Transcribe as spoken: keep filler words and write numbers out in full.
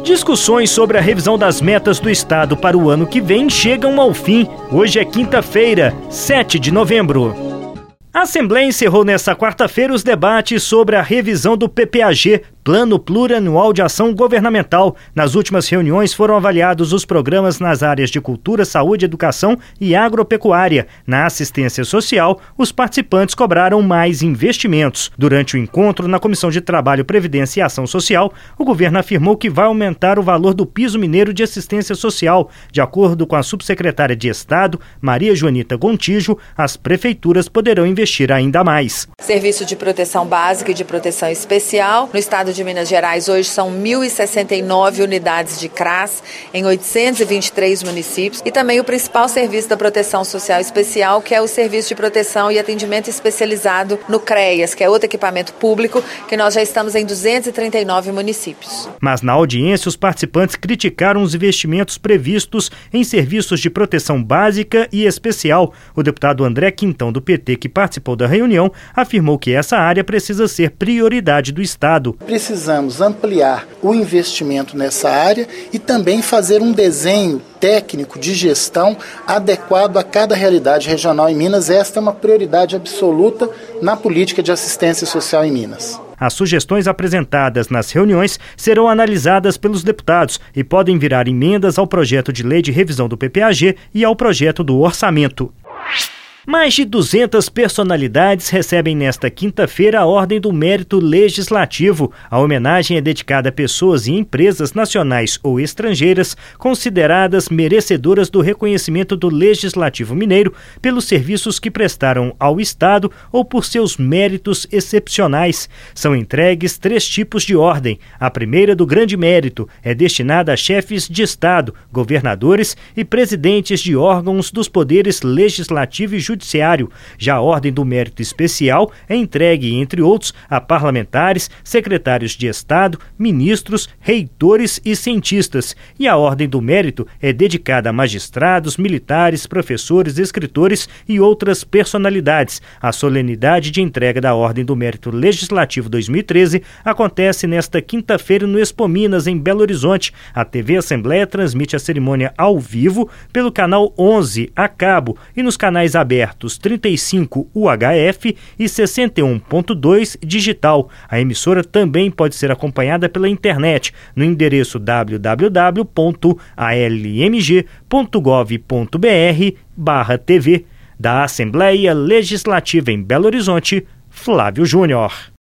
Discussões sobre a revisão das metas do Estado para o ano que vem chegam ao fim. Hoje é quinta-feira, sete de novembro. A Assembleia encerrou nesta quarta-feira os debates sobre a revisão do P P A G, Plano Plurianual de Ação Governamental. Nas últimas reuniões foram avaliados os programas nas áreas de cultura, saúde, educação e agropecuária. Na assistência social, os participantes cobraram mais investimentos. Durante o encontro na Comissão de Trabalho, Previdência e Ação Social, o governo afirmou que vai aumentar o valor do piso mineiro de assistência social. De acordo com a subsecretária de Estado, Maria Joanita Gontijo, as prefeituras poderão investir ainda mais. Serviço de proteção básica e de proteção especial. No estado de Minas Gerais, hoje são mil e sessenta e nove unidades de C R A S em oitocentos e vinte e três municípios. E também o principal serviço da proteção social especial, que é o Serviço de Proteção e Atendimento Especializado no CREAS, que é outro equipamento público, que nós já estamos em duzentos e trinta e nove municípios. Mas na audiência, os participantes criticaram os investimentos previstos em serviços de proteção básica e especial. O deputado André Quintão, do P T, que participou da reunião, afirmou que essa área precisa ser prioridade do Estado. Precisamos ampliar o investimento nessa área e também fazer um desenho técnico de gestão adequado a cada realidade regional em Minas. Esta é uma prioridade absoluta na política de assistência social em Minas. As sugestões apresentadas nas reuniões serão analisadas pelos deputados e podem virar emendas ao projeto de lei de revisão do P P A G e ao projeto do orçamento. Mais de duzentas personalidades recebem nesta quinta-feira a Ordem do Mérito Legislativo. A homenagem é dedicada a pessoas e empresas nacionais ou estrangeiras consideradas merecedoras do reconhecimento do Legislativo Mineiro pelos serviços que prestaram ao Estado ou por seus méritos excepcionais. São entregues três tipos de ordem. A primeira, do Grande Mérito, é destinada a chefes de Estado, governadores e presidentes de órgãos dos poderes legislativo e judiciário. Judiciário. Já a Ordem do Mérito Especial é entregue, entre outros, a parlamentares, secretários de Estado, ministros, reitores e cientistas. E a Ordem do Mérito é dedicada a magistrados, militares, professores, escritores e outras personalidades. A solenidade de entrega da Ordem do Mérito Legislativo dois mil e treze acontece nesta quinta-feira no Expo Minas, em Belo Horizonte. A T V Assembleia transmite a cerimônia ao vivo pelo canal onze a cabo e nos canais abertos trinta e cinco U H F e sessenta e um ponto dois digital. A emissora também pode ser acompanhada pela internet no endereço w w w ponto a l m g ponto gov ponto b r barra T V. Da Assembleia Legislativa em Belo Horizonte, Flávio Júnior.